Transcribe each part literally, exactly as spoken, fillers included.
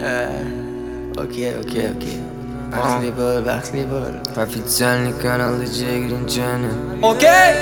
Okey, okey, okey. Baxtli bo'l, baxtli bo'l. Официальный канал диджей Greenchannel. Okey.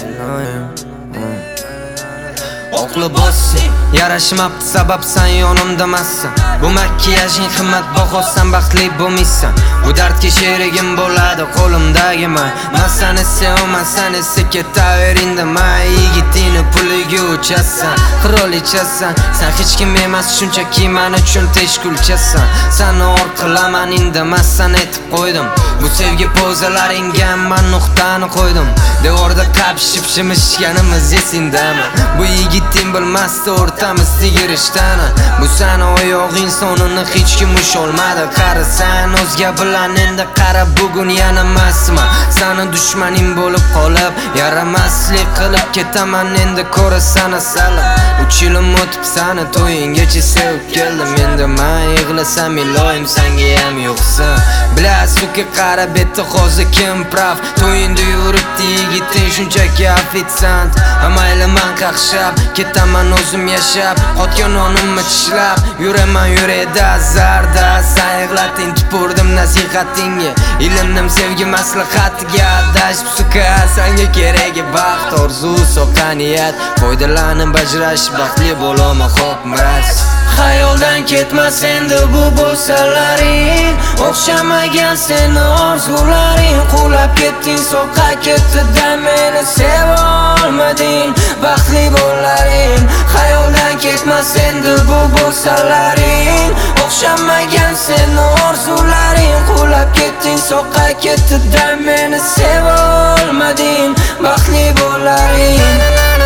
Oqli bossing, yarashmabdi sabab sen yonimdamassan. Bu makiyajing qimmatbaho, sen baxtli bo'lmaysan. Bu dardga sherigim bo'ladi qo'limdagi may. Men seni sevaman, sen esa ketaver indamay. Yigitini puliga uchasan, qirolichasan. Sen hech kim emas, shunchaki men uchun teshkulchasan. Seni or qilaman, indamassan aytib qo'ydim. Bu sevgi pozalaringga men nuqtani qo'ydim. Devorda qapishib shimishganimiz esingdami? Bu yigiting bilmasdi o'rtamizda rishtani. Bu seni oyog'ing sonini hech kim usholmadi. Qarasan o'zga bilan endi qara bugun yana emasman. Seni dushmaning bo'lib qolib yaramaslik qilib ketaman endi ko'rasan asalim. uch yilim o'tib seni to'yingacha sevib keldim. Endi men yig'lasam iloyim senga ham yo'qsa. Bilasizki qara betda hozir kim prav? To'yinda yuribdi yigiting shunchaki ofitsiant. Mayli men qaqshab ketaman o'zim yashab, qotgan onimni tishlab yuraman yureda zarda. Sen yig'lating tupurdim nasihatingga, ilindim sevgi maslahatiga. Adashib suka senga keragi baxt, orzu so'qa niyat, foydalanib bajrash baxtli bo'laman xo'p miras. Xayoldan ketmas endi bu bo'lsalaring, o'xshamagan seni orzularing. Qulab ketding so'qqa ketdi-da meni sevolmading, baxtli bo'laring. Xayoldan ketmas endi bu bo'lsalaring, o'xshamagan seni orzularing. Qulab ketding so'qqa ketdi-da meni sevolmading, baxtli bo'laring.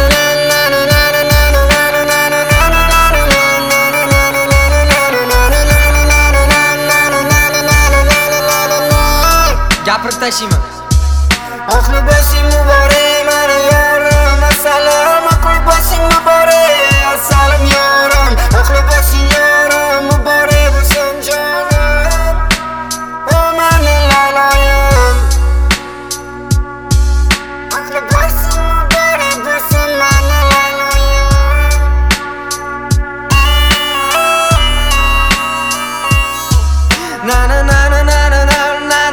Gapirib tashlayman. Aqli boshing muborak, meni yorim. Assalom, aqli boshing muborak. Assalom yorim, aqli boshing yorim. Muborak bo'lsin jonim. O meni laloyim. Aqli boshing muborak bo'lsin meni laloyim. Na na na na na na na.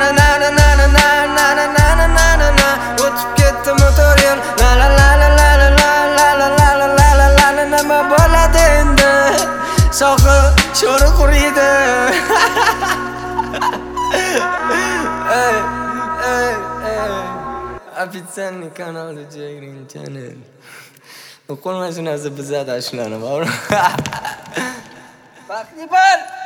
Soqi sho'ri quriydi. Ey, ey, ey. Официальный канал диджей Greenchannel. Qo'lmashinasi bizada shularni bor. Baxtli bo'l.